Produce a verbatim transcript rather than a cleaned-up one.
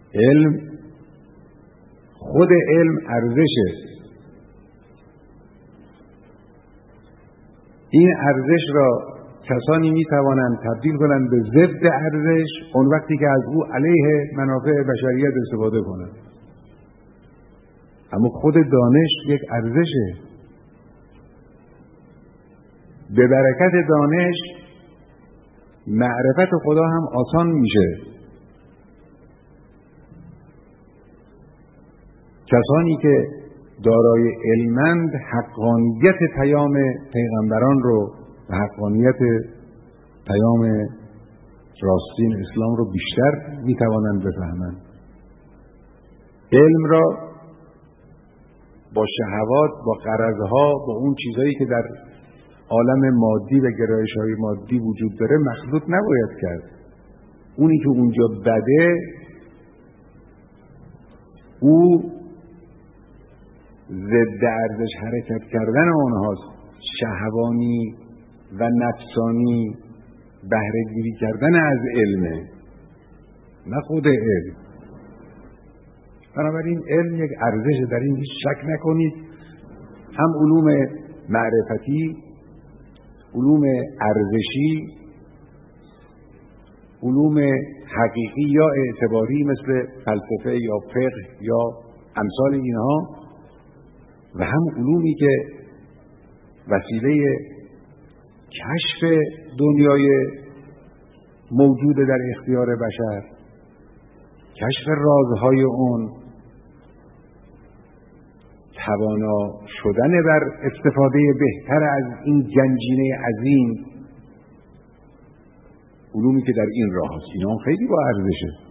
علم، خود علم ارزشه. این ارزش را کسانی می توانند تبدیل کنند به ضد ارزش اون وقتی که از او علیه منافع بشریت استفاده کنند. اما خود دانش یک ارزشه. به برکت دانش معرفت خدا هم آسان میشه. کسانی که دارای علمند حقانیت پیام پیغمبران رو و حقانیت پیام راستین اسلام رو بیشتر میتوانند بفهمند. علم را با شهوات، با غرضها، با اون چیزایی که در عالم مادی و گرایش‌های مادی وجود داره مخلوط نباید کرد. اونی که اونجا بده او ضد ارزش حرکت کردن آنهاست، شهوانی و نفسانی بهره گیری کردن از علمه، نه خود علم. بنابراین علم یک ارزشه، در این هیچ شک نکنید. هم علوم معرفتی، علوم ارزشی، علوم حقیقی یا اعتباری مثل فلسفه یا فقه یا امثال اینها، و هم علومی که وسیله کشف دنیای موجود در اختیار بشر، کشف رازهای اون، توانا شدن بر استفاده بهتر از این گنجینه عظیم، علومی که در این راه هست، اینا خیلی با ارزشه.